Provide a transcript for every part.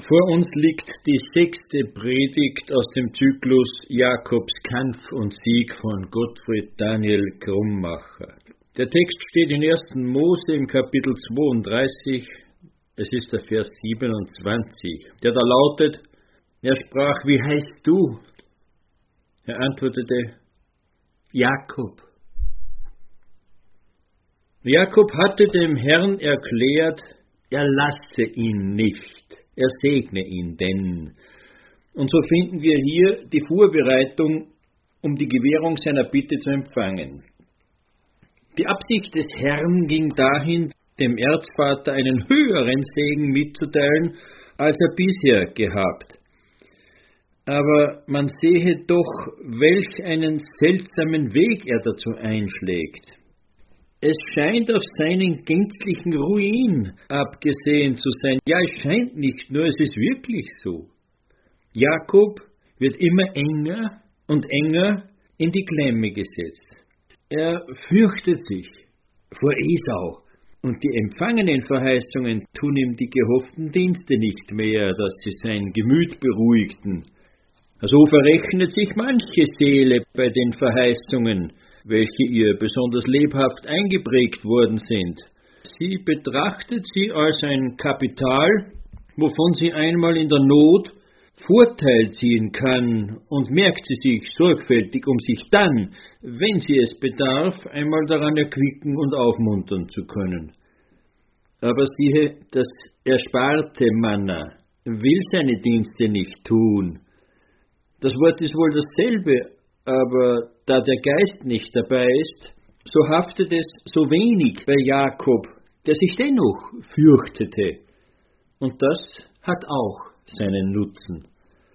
Vor uns liegt die 6. Predigt aus dem Zyklus Jakobs Kampf und Sieg von Gottfried Daniel Krummacher. Der Text steht in 1. Mose im Kapitel 32, es ist der Vers 27, der da lautet: Er sprach, wie heißt du? Er antwortete, Jakob. Jakob hatte dem Herrn erklärt, er lasse ihn nicht, er segne ihn denn. Und so finden wir hier die Vorbereitung, um die Gewährung seiner Bitte zu empfangen. Die Absicht des Herrn ging dahin, dem Erzvater einen höheren Segen mitzuteilen, als er bisher gehabt. Aber man sehe doch, welch einen seltsamen Weg er dazu einschlägt. Es scheint auf seinen gänzlichen Ruin abgesehen zu sein. Ja, es scheint nicht nur, es ist wirklich so. Jakob wird immer enger und enger in die Klemme gesetzt. Er fürchtet sich vor Esau und die empfangenen Verheißungen tun ihm die gehofften Dienste nicht mehr, dass sie sein Gemüt beruhigten. So verrechnet sich manche Seele bei den Verheißungen, welche ihr besonders lebhaft eingeprägt worden sind. Sie betrachtet sie als ein Kapital, wovon sie einmal in der Not Vorteil ziehen kann, und merkt sie sich sorgfältig, um sich dann, wenn sie es bedarf, einmal daran erquicken und aufmuntern zu können. Aber siehe, das ersparte Manna will seine Dienste nicht tun. Das Wort ist wohl dasselbe, aber da der Geist nicht dabei ist, so haftet es so wenig bei Jakob, der sich dennoch fürchtete. Und das hat auch seinen Nutzen.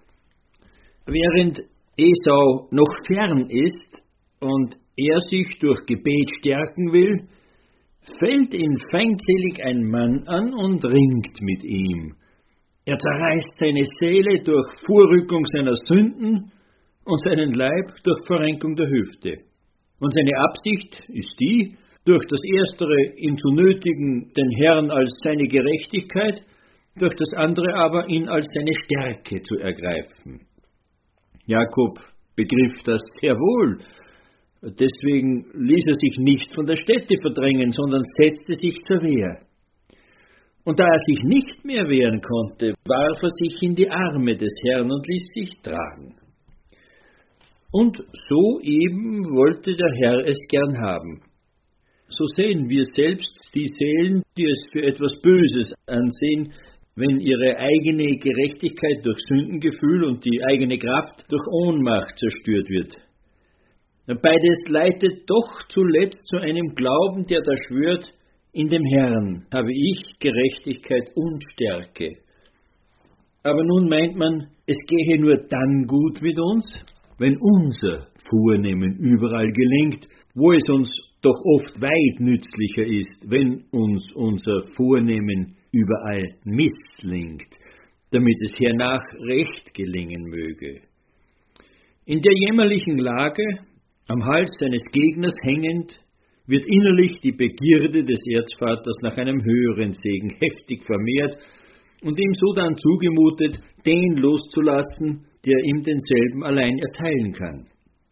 Während Esau noch fern ist und er sich durch Gebet stärken will, fällt ihn feindselig ein Mann an und ringt mit ihm. Er zerreißt seine Seele durch Vorrückung seiner Sünden und seinen Leib durch Verrenkung der Hüfte. Und seine Absicht ist die, durch das Erstere ihn zu nötigen, den Herrn als seine Gerechtigkeit, durch das andere aber ihn als seine Stärke zu ergreifen. Jakob begriff das sehr wohl, deswegen ließ er sich nicht von der Stätte verdrängen, sondern setzte sich zur Wehr. Und da er sich nicht mehr wehren konnte, warf er sich in die Arme des Herrn und ließ sich tragen. Und so eben wollte der Herr es gern haben. So sehen wir selbst die Seelen, die es für etwas Böses ansehen, wenn ihre eigene Gerechtigkeit durch Sündengefühl und die eigene Kraft durch Ohnmacht zerstört wird. Beides leitet doch zuletzt zu einem Glauben, der da schwört, in dem Herrn habe ich Gerechtigkeit und Stärke. Aber nun meint man, es gehe nur dann gut mit uns, wenn unser Vornehmen überall gelingt, wo es uns doch oft weit nützlicher ist, wenn uns unser Vornehmen überall misslingt, damit es hernach recht gelingen möge. In der jämmerlichen Lage, am Hals seines Gegners hängend, wird innerlich die Begierde des Erzvaters nach einem höheren Segen heftig vermehrt und ihm so dann zugemutet, den loszulassen, der ihm denselben allein erteilen kann.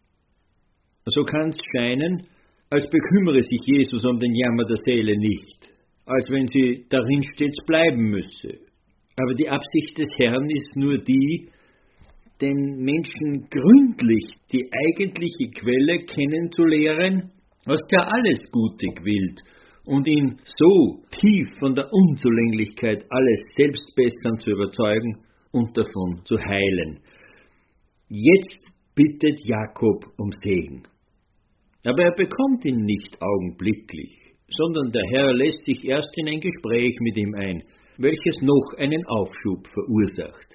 So kann es scheinen, als bekümmere sich Jesus um den Jammer der Seele nicht, als wenn sie darin stets bleiben müsse. Aber die Absicht des Herrn ist nur die, den Menschen gründlich die eigentliche Quelle kennenzulehren, aus der alles Gute quillt, und ihn so tief von der Unzulänglichkeit alles Selbstbessern zu überzeugen und davon zu heilen. Jetzt bittet Jakob um Segen. Aber er bekommt ihn nicht augenblicklich, sondern der Herr lässt sich erst in ein Gespräch mit ihm ein, welches noch einen Aufschub verursacht.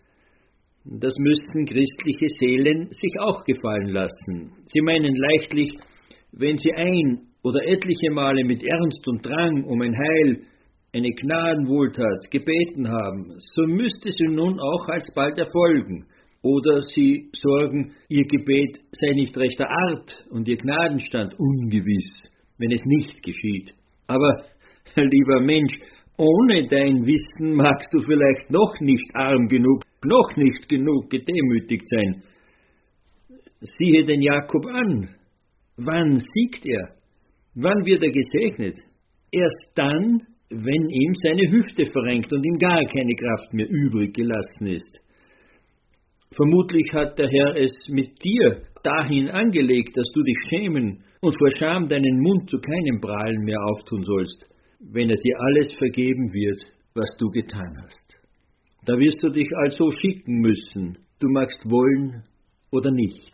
Das müssten christliche Seelen sich auch gefallen lassen. Sie meinen leichtlich, wenn sie ein oder etliche Male mit Ernst und Drang um ein Heil, eine Gnadenwohltat gebeten haben, so müsste sie nun auch alsbald erfolgen. Oder sie sorgen, ihr Gebet sei nicht rechter Art und ihr Gnadenstand ungewiss, wenn es nicht geschieht. Aber, lieber Mensch, ohne dein Wissen magst du vielleicht noch nicht arm genug, noch nicht genug gedemütigt sein. Siehe den Jakob an. Wann siegt er? Wann wird er gesegnet? Erst dann, wenn ihm seine Hüfte verrenkt und ihm gar keine Kraft mehr übrig gelassen ist. Vermutlich hat der Herr es mit dir dahin angelegt, dass du dich schämen und vor Scham deinen Mund zu keinem Prahlen mehr auftun sollst, wenn er dir alles vergeben wird, was du getan hast. Da wirst du dich also schicken müssen, du magst wollen oder nicht.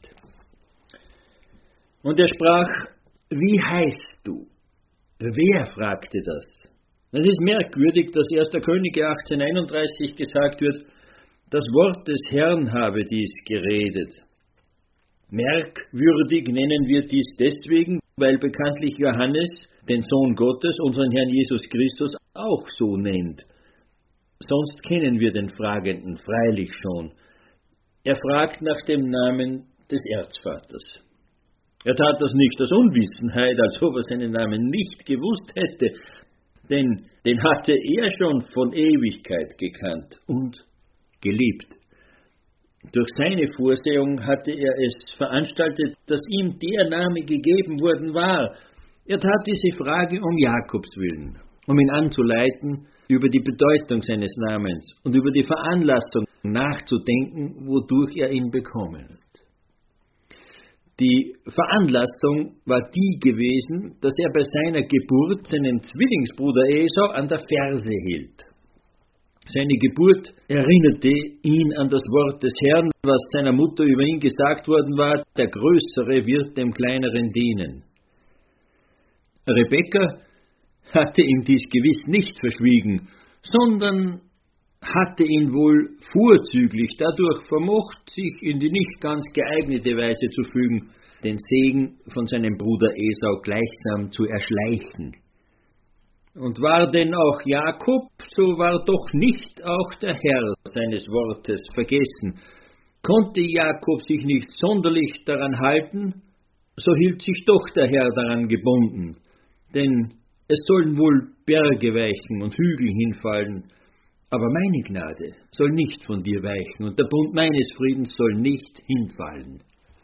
Und er sprach, wie heißt du? Wer fragte das? Es ist merkwürdig, dass 1. Könige 1831 gesagt wird, das Wort des Herrn habe dies geredet. Merkwürdig nennen wir dies deswegen, weil bekanntlich Johannes, den Sohn Gottes, unseren Herrn Jesus Christus, auch so nennt. Sonst kennen wir den Fragenden freilich schon. Er fragt nach dem Namen des Erzvaters. Er tat das nicht aus Unwissenheit, als ob er seinen Namen nicht gewusst hätte, denn den hatte er schon von Ewigkeit gekannt und geliebt. Durch seine Vorsehung hatte er es veranstaltet, dass ihm der Name gegeben worden war. Er tat diese Frage um Jakobs willen, um ihn anzuleiten, über die Bedeutung seines Namens und über die Veranlassung nachzudenken, wodurch er ihn bekommen hat. Die Veranlassung war die gewesen, dass er bei seiner Geburt seinen Zwillingsbruder Esau an der Ferse hielt. Seine Geburt erinnerte ihn an das Wort des Herrn, was seiner Mutter über ihn gesagt worden war, der Größere wird dem Kleineren dienen. Rebekka hatte ihm dies gewiss nicht verschwiegen, sondern hatte ihn wohl vorzüglich dadurch vermocht, sich in die nicht ganz geeignete Weise zu fügen, den Segen von seinem Bruder Esau gleichsam zu erschleichen. Und war denn auch Jakob, so war doch nicht auch der Herr seines Wortes vergessen. Konnte Jakob sich nicht sonderlich daran halten, so hielt sich doch der Herr daran gebunden, denn es sollen wohl Berge weichen und Hügel hinfallen, aber meine Gnade soll nicht von dir weichen und der Bund meines Friedens soll nicht hinfallen.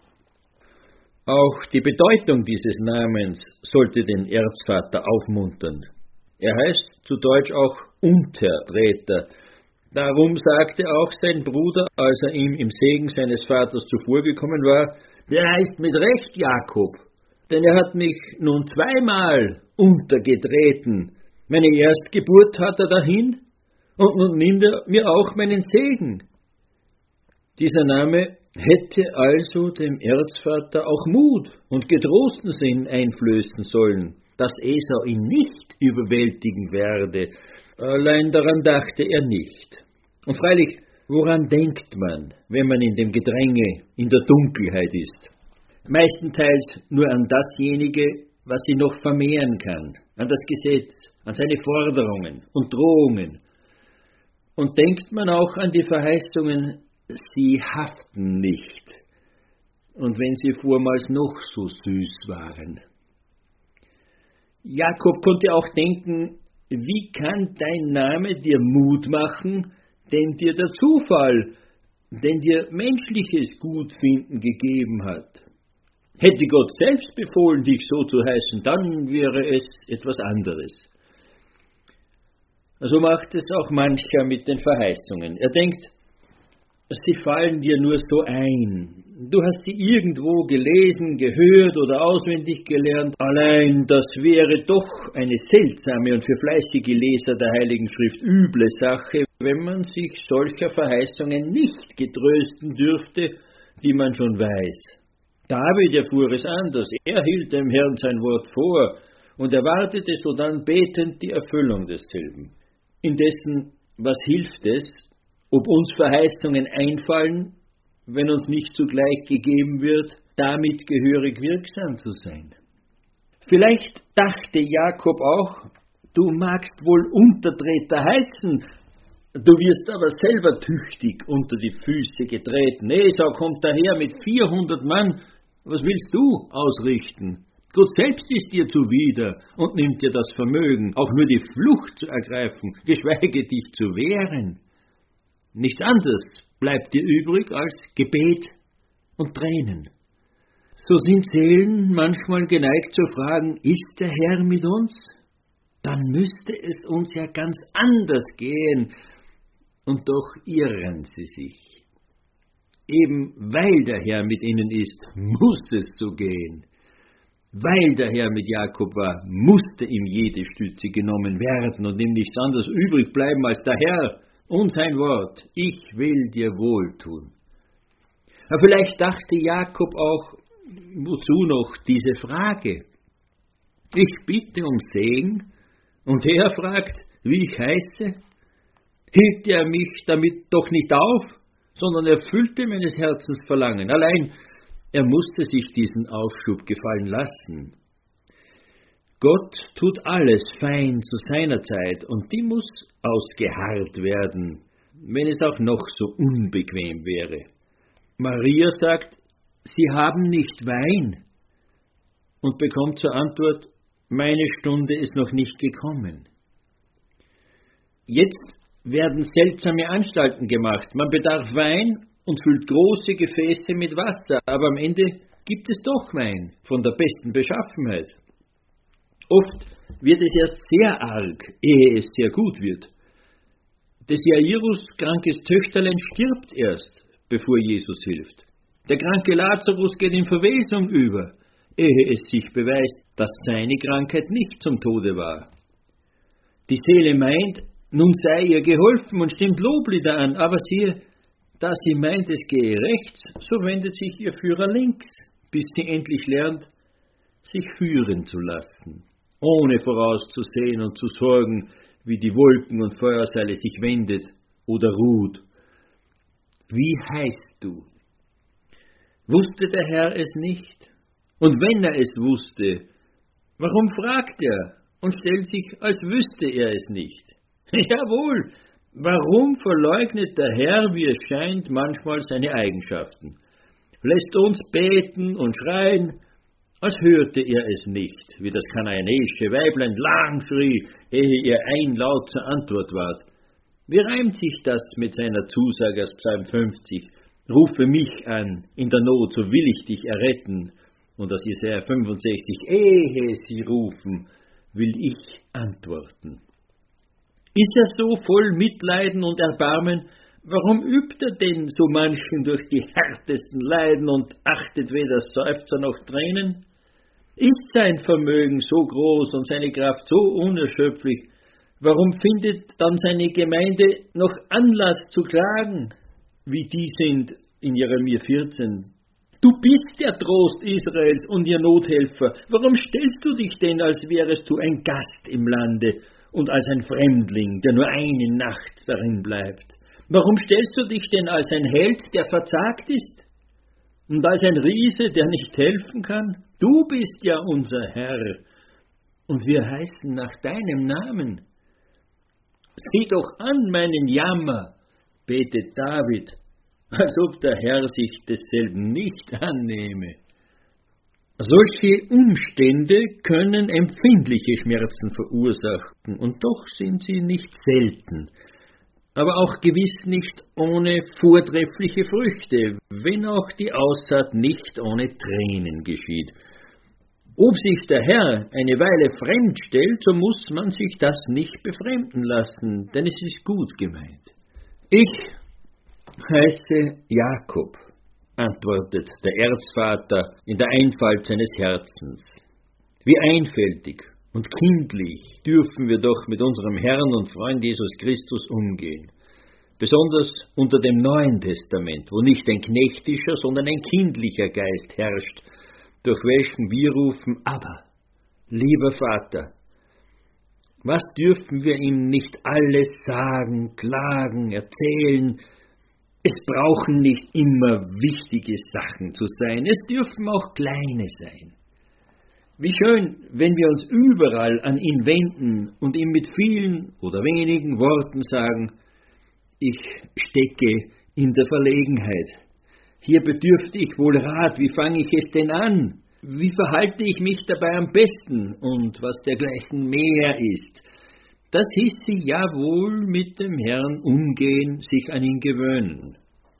Auch die Bedeutung dieses Namens sollte den Erzvater aufmuntern. Er heißt zu Deutsch auch Untertreter. Darum sagte auch sein Bruder, als er ihm im Segen seines Vaters zuvorgekommen war, der heißt mit Recht Jakob, denn er hat mich nun zweimal untergetreten. Meine Erstgeburt hat er dahin, und nun nimmt er mir auch meinen Segen. Dieser Name hätte also dem Erzvater auch Mut und getrosten Sinn einflößen sollen, dass Esau ihn nicht überwältigen werde. Allein daran dachte er nicht. Und freilich, woran denkt man, wenn man in dem Gedränge, in der Dunkelheit ist? Meistenteils nur an dasjenige, was sie noch vermehren kann, an das Gesetz, an seine Forderungen und Drohungen. Und denkt man auch an die Verheißungen, sie haften nicht, und wenn sie vormals noch so süß waren. Jakob konnte auch denken, wie kann dein Name dir Mut machen, den dir der Zufall, den dir menschliches Gutfinden gegeben hat. Hätte Gott selbst befohlen, dich so zu heißen, dann wäre es etwas anderes. So macht es auch mancher mit den Verheißungen. Er denkt, sie fallen dir nur so ein. Du hast sie irgendwo gelesen, gehört oder auswendig gelernt. Allein das wäre doch eine seltsame und für fleißige Leser der Heiligen Schrift üble Sache, wenn man sich solcher Verheißungen nicht getrösten dürfte, die man schon weiß. David erfuhr es anders. Er hielt dem Herrn sein Wort vor und erwartete sodann betend die Erfüllung desselben. Indessen, was hilft es, ob uns Verheißungen einfallen, wenn uns nicht zugleich gegeben wird, damit gehörig wirksam zu sein? Vielleicht dachte Jakob auch, du magst wohl Untertreter heißen, du wirst aber selber tüchtig unter die Füße getreten. Esau kommt daher mit 400 Mann, was willst du ausrichten? Gott selbst ist dir zuwider und nimmt dir das Vermögen, auch nur die Flucht zu ergreifen, geschweige dich zu wehren. Nichts anderes bleibt dir übrig als Gebet und Tränen. So sind Seelen manchmal geneigt zu fragen, ist der Herr mit uns? Dann müsste es uns ja ganz anders gehen, und doch irren sie sich. Eben weil der Herr mit ihnen ist, muss es so gehen. Weil der Herr mit Jakob war, musste ihm jede Stütze genommen werden und ihm nichts anderes übrig bleiben als der Herr und sein Wort, ich will dir wohltun. Aber vielleicht dachte Jakob auch, wozu noch diese Frage? Ich bitte um Segen, und er fragt, wie ich heiße? Hielt er mich damit doch nicht auf, sondern erfüllte meines Herzens Verlangen. Allein, er musste sich diesen Aufschub gefallen lassen. Gott tut alles fein zu seiner Zeit, und die muss ausgeharrt werden, wenn es auch noch so unbequem wäre. Maria sagt, sie haben nicht Wein, und bekommt zur Antwort, meine Stunde ist noch nicht gekommen. Jetzt werden seltsame Anstalten gemacht. Man bedarf Wein und füllt große Gefäße mit Wasser, aber am Ende gibt es doch Wein von der besten Beschaffenheit. Oft wird es erst sehr arg, ehe es sehr gut wird. Des Jairus krankes Töchterlein stirbt erst, bevor Jesus hilft. Der kranke Lazarus geht in Verwesung über, ehe es sich beweist, dass seine Krankheit nicht zum Tode war. Die Seele meint, nun sei ihr geholfen und stimmt Loblieder an, aber siehe, da sie meint, es gehe rechts, so wendet sich ihr Führer links, bis sie endlich lernt, sich führen zu lassen, ohne vorauszusehen und zu sorgen, wie die Wolken- und Feuerseile sich wendet oder ruht. Wie heißt du? Wusste der Herr es nicht? Und wenn er es wusste, warum fragt er und stellt sich, als wüsste er es nicht? Jawohl, warum verleugnet der Herr, wie es scheint, manchmal seine Eigenschaften? Lässt uns beten und schreien, als hörte er es nicht, wie das kanaanäische Weiblein lang schrie, ehe ihr ein Laut zur Antwort ward. Wie reimt sich das mit seiner Zusage aus Psalm 50? Rufe mich an, in der Not, so will ich dich erretten. Und aus Jesaja 65, ehe sie rufen, will ich antworten. Ist er so voll Mitleiden und Erbarmen, warum übt er denn so manchen durch die härtesten Leiden und achtet weder Seufzer noch Tränen? Ist sein Vermögen so groß und seine Kraft so unerschöpflich, warum findet dann seine Gemeinde noch Anlass zu klagen, wie die sind in Jeremia 14? Du bist der Trost Israels und ihr Nothelfer. Warum stellst du dich denn, als wärest du ein Gast im Lande und als ein Fremdling, der nur eine Nacht darin bleibt? Warum stellst du dich denn als ein Held, der verzagt ist? Und als ein Riese, der nicht helfen kann? Du bist ja unser Herr, und wir heißen nach deinem Namen. Sieh doch an meinen Jammer, betet David, als ob der Herr sich desselben nicht annehme. Solche Umstände können empfindliche Schmerzen verursachen, und doch sind sie nicht selten, aber auch gewiss nicht ohne vortreffliche Früchte, wenn auch die Aussaat nicht ohne Tränen geschieht. Ob sich der Herr eine Weile fremd stellt, so muss man sich das nicht befremden lassen, denn es ist gut gemeint. Ich heiße Jakob, antwortet der Erzvater in der Einfalt seines Herzens. Wie einfältig und kindlich dürfen wir doch mit unserem Herrn und Freund Jesus Christus umgehen. Besonders unter dem Neuen Testament, wo nicht ein knechtischer, sondern ein kindlicher Geist herrscht, durch welchen wir rufen, aber, lieber Vater, was dürfen wir ihm nicht alles sagen, klagen, erzählen? Es brauchen nicht immer wichtige Sachen zu sein, es dürfen auch kleine sein. Wie schön, wenn wir uns überall an ihn wenden und ihm mit vielen oder wenigen Worten sagen, ich stecke in der Verlegenheit. Hier bedürfte ich wohl Rat, wie fange ich es denn an? Wie verhalte ich mich dabei am besten und was dergleichen mehr ist? Das hieß sie ja wohl mit dem Herrn umgehen, sich an ihn gewöhnen.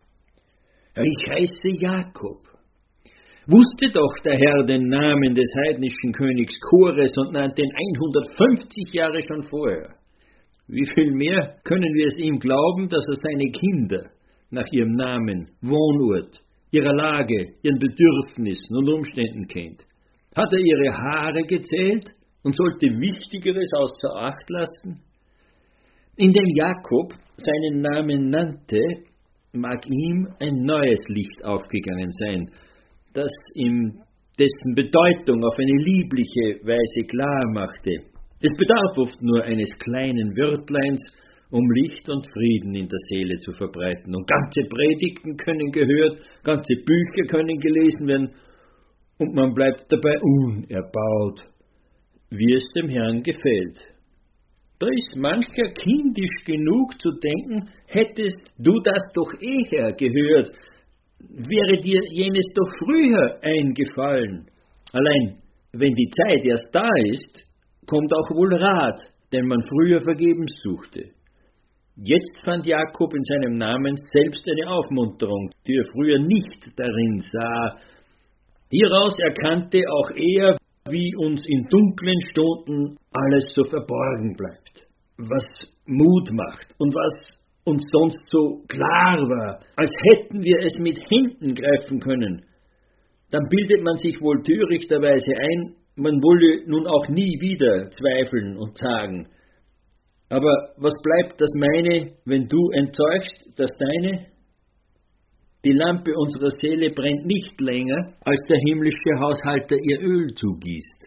Ich heiße Jakob. Wusste doch der Herr den Namen des heidnischen Königs Kores und nannte ihn 150 Jahre schon vorher. Wie viel mehr können wir es ihm glauben, dass er seine Kinder nach ihrem Namen, Wohnort, ihrer Lage, ihren Bedürfnissen und Umständen kennt? Hat er ihre Haare gezählt und sollte Wichtigeres außer Acht lassen? Indem Jakob seinen Namen nannte, mag ihm ein neues Licht aufgegangen sein, das ihm dessen Bedeutung auf eine liebliche Weise klar machte. Es bedarf oft nur eines kleinen Wörtleins, um Licht und Frieden in der Seele zu verbreiten. Und ganze Predigten können gehört, ganze Bücher können gelesen werden, und man bleibt dabei unerbaut, wie es dem Herrn gefällt. Da ist mancher kindisch genug zu denken, hättest du das doch eher gehört, wäre dir jenes doch früher eingefallen. Allein, wenn die Zeit erst da ist, kommt auch wohl Rat, den man früher vergebens suchte. Jetzt fand Jakob in seinem Namen selbst eine Aufmunterung, die er früher nicht darin sah. Hieraus erkannte auch er, wie uns in dunklen Stunden alles so verborgen bleibt, was Mut macht und was uns sonst so klar war, als hätten wir es mit Händen greifen können. Dann bildet man sich wohl törichterweise ein, man wolle nun auch nie wieder zweifeln und zagen. Aber was bleibt das meine, wenn du enttäuschst das deine? Die Lampe unserer Seele brennt nicht länger, als der himmlische Haushalter ihr Öl zugießt.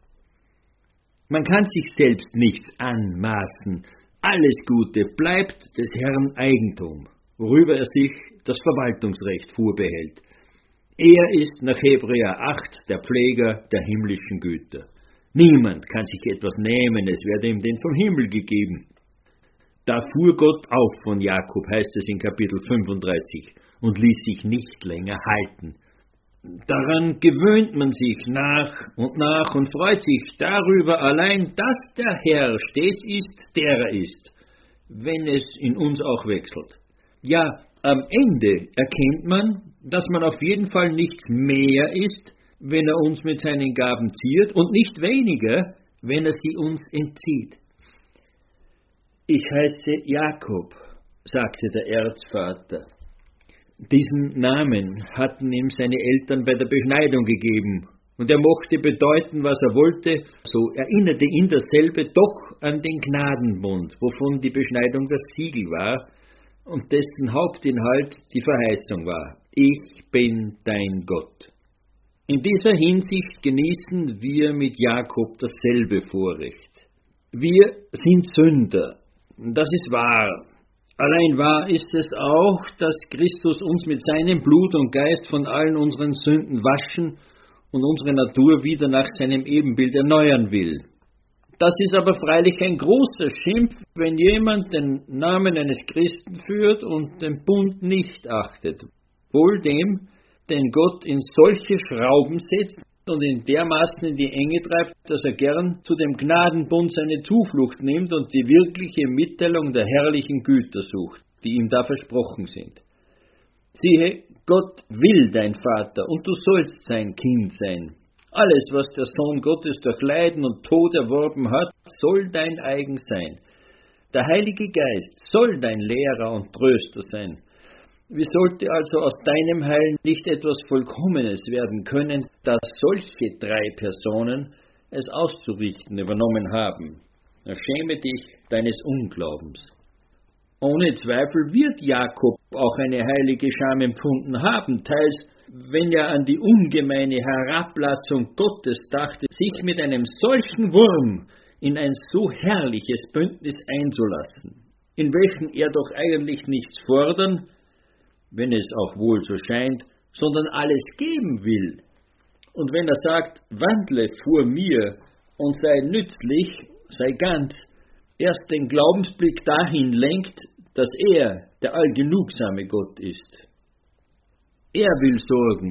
Man kann sich selbst nichts anmaßen. Alles Gute bleibt des Herrn Eigentum, worüber er sich das Verwaltungsrecht vorbehält. Er ist nach Hebräer 8 der Pfleger der himmlischen Güter. Niemand kann sich etwas nehmen, es werde ihm denn vom Himmel gegeben. Da fuhr Gott auf von Jakob, heißt es in Kapitel 35, und ließ sich nicht länger halten. Daran gewöhnt man sich nach und freut sich darüber allein, dass der Herr stets ist, der er ist, wenn es in uns auch wechselt. Ja, am Ende erkennt man, dass man auf jeden Fall nichts mehr ist, wenn er uns mit seinen Gaben ziert, und nicht weniger, wenn er sie uns entzieht. Ich heiße Jakob, sagte der Erzvater. Diesen Namen hatten ihm seine Eltern bei der Beschneidung gegeben, und er mochte bedeuten, was er wollte, so erinnerte ihn dasselbe doch an den Gnadenbund, wovon die Beschneidung das Siegel war und dessen Hauptinhalt die Verheißung war: Ich bin dein Gott. In dieser Hinsicht genießen wir mit Jakob dasselbe Vorrecht. Wir sind Sünder, das ist wahr. Allein wahr ist es auch, dass Christus uns mit seinem Blut und Geist von allen unseren Sünden waschen und unsere Natur wieder nach seinem Ebenbild erneuern will. Das ist aber freilich ein großer Schimpf, wenn jemand den Namen eines Christen führt und den Bund nicht achtet. Wohl dem, den Gott in solche Schrauben setzt und ihn dermaßen in die Enge treibt, dass er gern zu dem Gnadenbund seine Zuflucht nimmt und die wirkliche Mitteilung der herrlichen Güter sucht, die ihm da versprochen sind. Siehe, Gott will dein Vater, und du sollst sein Kind sein. Alles, was der Sohn Gottes durch Leiden und Tod erworben hat, soll dein eigen sein. Der Heilige Geist soll dein Lehrer und Tröster sein. Wie sollte also aus deinem Heil nicht etwas Vollkommenes werden können, dass solche 3 Personen es auszurichten übernommen haben? Schäme dich deines Unglaubens. Ohne Zweifel wird Jakob auch eine heilige Scham empfunden haben, teils, wenn er an die ungemeine Herablassung Gottes dachte, sich mit einem solchen Wurm in ein so herrliches Bündnis einzulassen, in welchem er doch eigentlich nichts fordern, wenn es auch wohl so scheint, sondern alles geben will. Und wenn er sagt, wandle vor mir und sei nützlich, sei ganz, erst den Glaubensblick dahin lenkt, dass er der allgenugsame Gott ist. Er will sorgen,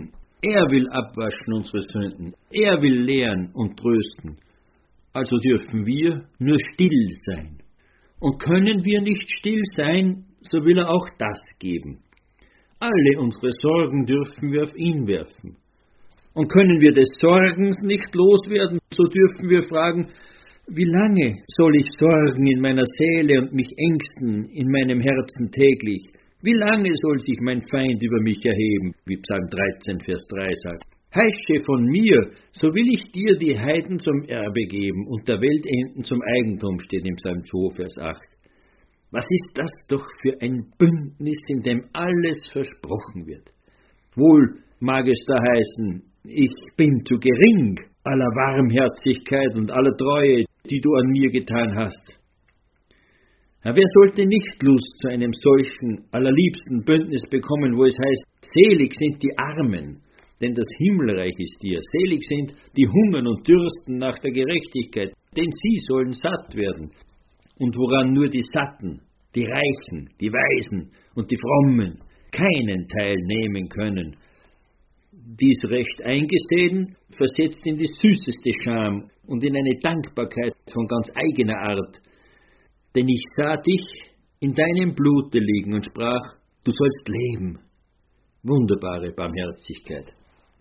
Er will abwaschen unsere Sünden. Er will lehren und trösten. Also dürfen wir nur still sein. Und können wir nicht still sein, so will er auch das geben. Alle unsere Sorgen dürfen wir auf ihn werfen. Und können wir des Sorgens nicht loswerden, so dürfen wir fragen, wie lange soll ich sorgen in meiner Seele und mich ängsten in meinem Herzen täglich? Wie lange soll sich mein Feind über mich erheben, wie Psalm 13, Vers 3 sagt? Heische von mir, so will ich dir die Heiden zum Erbe geben und der Weltenden zum Eigentum, steht im Psalm 2, Vers 8. Was ist das doch für ein Bündnis, in dem alles versprochen wird? Wohl mag es da heißen, ich bin zu gering aller Warmherzigkeit und aller Treue, die du an mir getan hast. Ja, wer sollte nicht Lust zu einem solchen allerliebsten Bündnis bekommen, wo es heißt, selig sind die Armen, denn das Himmelreich ist dir. Selig sind die hungern und dürsten nach der Gerechtigkeit, denn sie sollen satt werden. Und woran nur die Satten, die Reichen, die Weisen und die Frommen keinen Teil nehmen können. Dies recht eingesehen, versetzt in die süßeste Scham und in eine Dankbarkeit von ganz eigener Art. Denn ich sah dich in deinem Blute liegen und sprach, du sollst leben. Wunderbare Barmherzigkeit.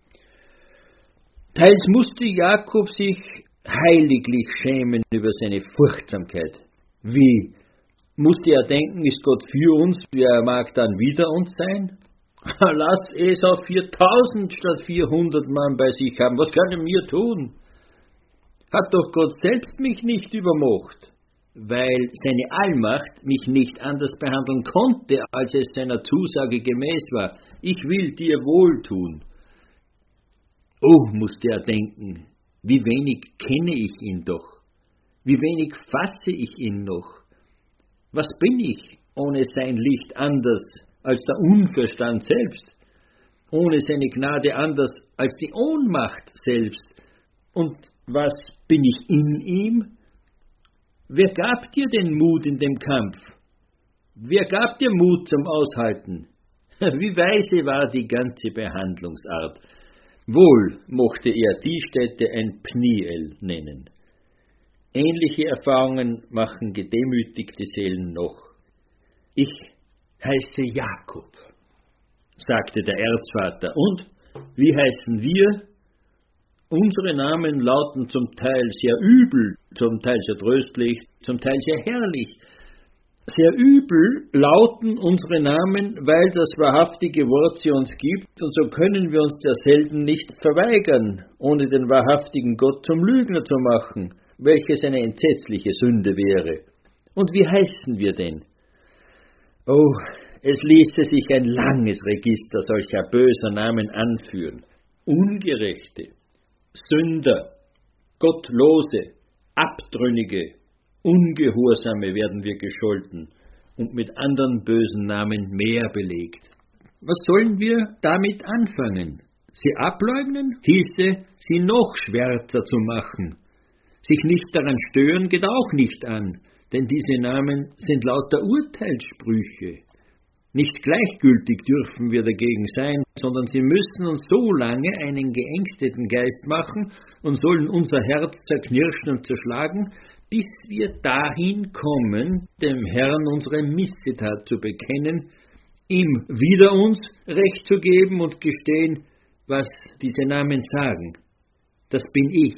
Teils musste Jakob sich heiliglich schämen über seine Furchtsamkeit. Wie? Musste er denken, ist Gott für uns, wer mag dann wider uns sein? Lass Esau 4000 statt 400 Mann bei sich haben, was kann er mir tun? Hat doch Gott selbst mich nicht übermocht, weil seine Allmacht mich nicht anders behandeln konnte, als es seiner Zusage gemäß war. Ich will dir wohltun. Oh, musste er denken, wie wenig kenne ich ihn doch, wie wenig fasse ich ihn noch. Was bin ich ohne sein Licht anders als der Unverstand selbst, ohne seine Gnade anders als die Ohnmacht selbst? Und was bin ich in ihm? Wer gab dir den Mut in dem Kampf? Wer gab dir Mut zum Aushalten? Wie weise war die ganze Behandlungsart. Wohl mochte er die Stätte ein Pniel nennen. Ähnliche Erfahrungen machen gedemütigte Seelen noch. Ich heiße Jakob, sagte der Erzvater. Und wie heißen wir? Unsere Namen lauten zum Teil sehr übel, zum Teil sehr tröstlich, zum Teil sehr herrlich. Sehr übel lauten unsere Namen, weil das wahrhaftige Wort sie uns gibt, und so können wir uns derselben nicht verweigern, ohne den wahrhaftigen Gott zum Lügner zu machen, welches eine entsetzliche Sünde wäre. Und wie heißen wir denn? Oh, es ließe sich ein langes Register solcher böser Namen anführen. Ungerechte, Sünder, Gottlose, Abtrünnige, Ungehorsame werden wir gescholten und mit anderen bösen Namen mehr belegt. Was sollen wir damit anfangen? Sie ableugnen, hieße, sie noch schwärzer zu machen. Sich nicht daran stören geht auch nicht an, denn diese Namen sind lauter Urteilssprüche. Nicht gleichgültig dürfen wir dagegen sein, sondern sie müssen uns so lange einen geängsteten Geist machen und sollen unser Herz zerknirschen und zerschlagen, bis wir dahin kommen, dem Herrn unsere Missetat zu bekennen, ihm wider uns Recht zu geben und gestehen, was diese Namen sagen. Das bin ich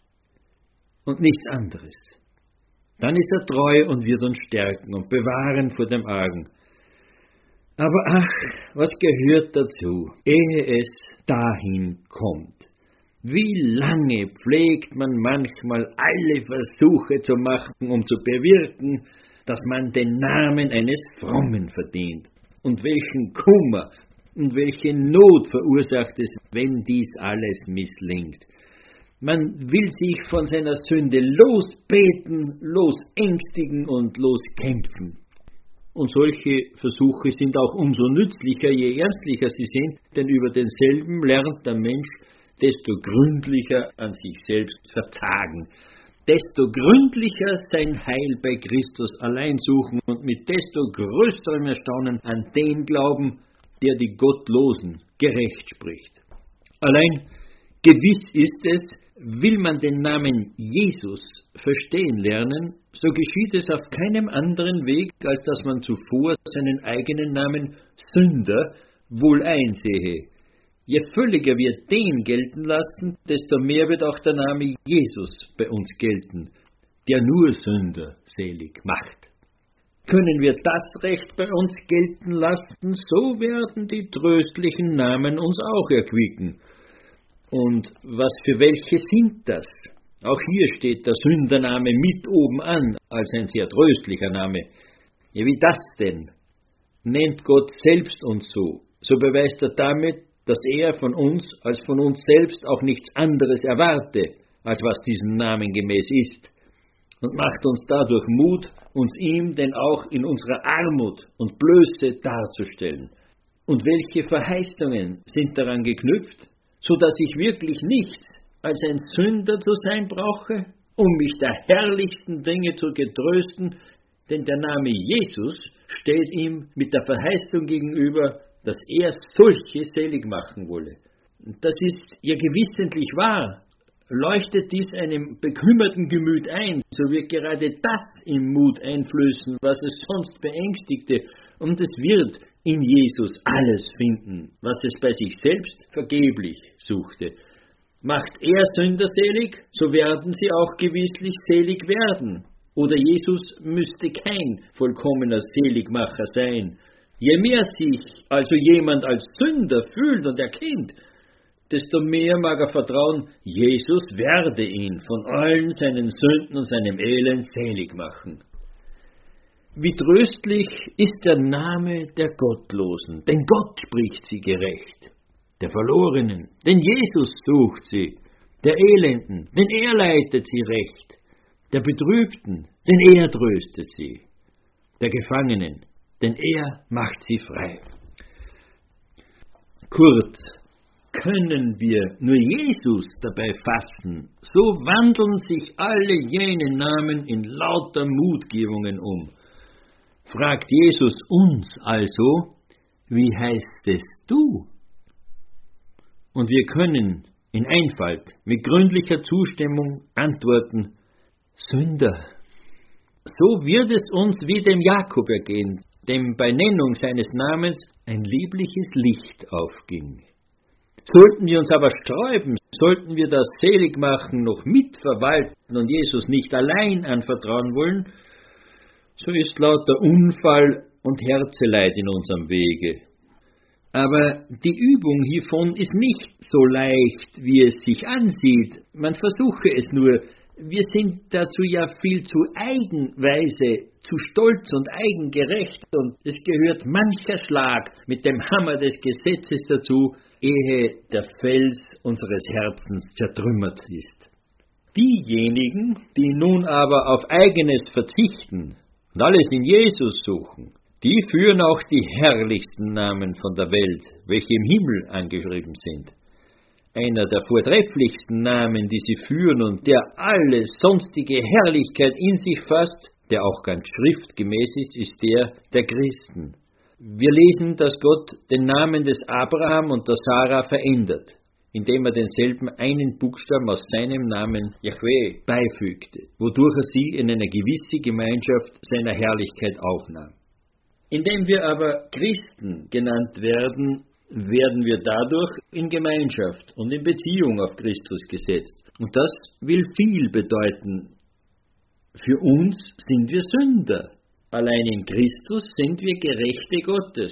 und nichts anderes. Dann ist er treu und wird uns stärken und bewahren vor dem Argen. Aber ach, was gehört dazu, ehe es dahin kommt? Wie lange pflegt man manchmal alle Versuche zu machen, um zu bewirken, dass man den Namen eines Frommen verdient? Und welchen Kummer und welche Not verursacht es, wenn dies alles misslingt? Man will sich von seiner Sünde losbeten, losängstigen und loskämpfen. Und solche Versuche sind auch umso nützlicher, je ernstlicher sie sind, denn über denselben lernt der Mensch desto gründlicher an sich selbst verzagen, desto gründlicher sein Heil bei Christus allein suchen und mit desto größerem Erstaunen an den glauben, der die Gottlosen gerecht spricht. Allein gewiss ist es, will man den Namen Jesus verstehen lernen, so geschieht es auf keinem anderen Weg, als dass man zuvor seinen eigenen Namen Sünder wohl einsehe. Je völliger wir den gelten lassen, desto mehr wird auch der Name Jesus bei uns gelten, der nur Sünder selig macht. Können wir das Recht bei uns gelten lassen, so werden die tröstlichen Namen uns auch erquicken. Und was für welche sind das? Auch hier steht der Sündername mit oben an, als ein sehr tröstlicher Name. Ja, wie das denn? Nennt Gott selbst uns so, so beweist er damit, dass er von uns als von uns selbst auch nichts anderes erwarte, als was diesem Namen gemäß ist, und macht uns dadurch Mut, uns ihm denn auch in unserer Armut und Blöße darzustellen. Und welche Verheißungen sind daran geknüpft, so dass ich wirklich nichts als ein Sünder zu sein brauche, um mich der herrlichsten Dinge zu getrösten, denn der Name Jesus steht ihm mit der Verheißung gegenüber, dass er solche selig machen wolle. Das ist ja gewissentlich wahr. Leuchtet dies einem bekümmerten Gemüt ein, so wird gerade das ihm Mut einflößen, was es sonst beängstigte, und es wird in Jesus alles finden, was es bei sich selbst vergeblich suchte. Macht er Sünder selig, so werden sie auch gewisslich selig werden. Oder Jesus müsste kein vollkommener Seligmacher sein. Je mehr sich also jemand als Sünder fühlt und erkennt, desto mehr mag er vertrauen, Jesus werde ihn von allen seinen Sünden und seinem Elend selig machen. Wie tröstlich ist der Name der Gottlosen, denn Gott spricht sie gerecht. Der Verlorenen, denn Jesus sucht sie. Der Elenden, denn er leitet sie recht. Der Betrübten, denn er tröstet sie. Der Gefangenen, denn er macht sie frei. Kurz, können wir nur Jesus dabei fassen, so wandeln sich alle jene Namen in lauter Mutgebungen um. Fragt Jesus uns also, wie heißt es du? Und wir können in Einfalt mit gründlicher Zustimmung antworten, Sünder. So wird es uns wie dem Jakob ergehen, dem bei Nennung seines Namens ein liebliches Licht aufging. Sollten wir uns aber sträuben, sollten wir das Seligmachen noch mitverwalten und Jesus nicht allein anvertrauen wollen, so ist lauter Unfall und Herzeleid in unserem Wege. Aber die Übung hiervon ist nicht so leicht, wie es sich ansieht. Man versuche es nur. Wir sind dazu ja viel zu eigenweise, zu stolz und eigengerecht, und es gehört mancher Schlag mit dem Hammer des Gesetzes dazu, ehe der Fels unseres Herzens zertrümmert ist. Diejenigen, die nun aber auf Eigenes verzichten und alles in Jesus suchen, die führen auch die herrlichsten Namen von der Welt, welche im Himmel angeschrieben sind. Einer der vortrefflichsten Namen, die sie führen und der alle sonstige Herrlichkeit in sich fasst, der auch ganz schriftgemäß ist der Christen. Wir lesen, dass Gott den Namen des Abraham und der Sarah verändert, indem er denselben einen Buchstaben aus seinem Namen Jahwe beifügte, wodurch er sie in eine gewisse Gemeinschaft seiner Herrlichkeit aufnahm. Indem wir aber Christen genannt werden, werden wir dadurch in Gemeinschaft und in Beziehung auf Christus gesetzt. Und das will viel bedeuten. Für uns sind wir Sünder. Allein in Christus sind wir Gerechte Gottes.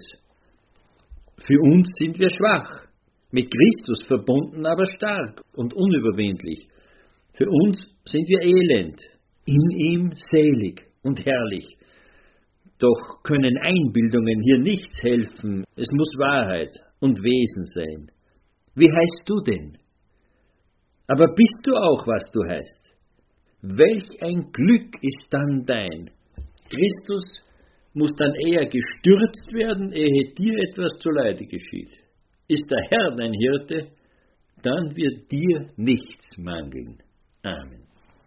Für uns sind wir schwach, mit Christus verbunden, aber stark und unüberwindlich. Für uns sind wir elend, in ihm selig und herrlich. Doch können Einbildungen hier nichts helfen, es muss Wahrheit und Wesen sein. Wie heißt du denn? Aber bist du auch, was du heißt? Welch ein Glück ist dann dein? Christus muss dann eher gestürzt werden, ehe dir etwas zuleide geschieht. Ist der Herr dein Hirte, dann wird dir nichts mangeln. Amen.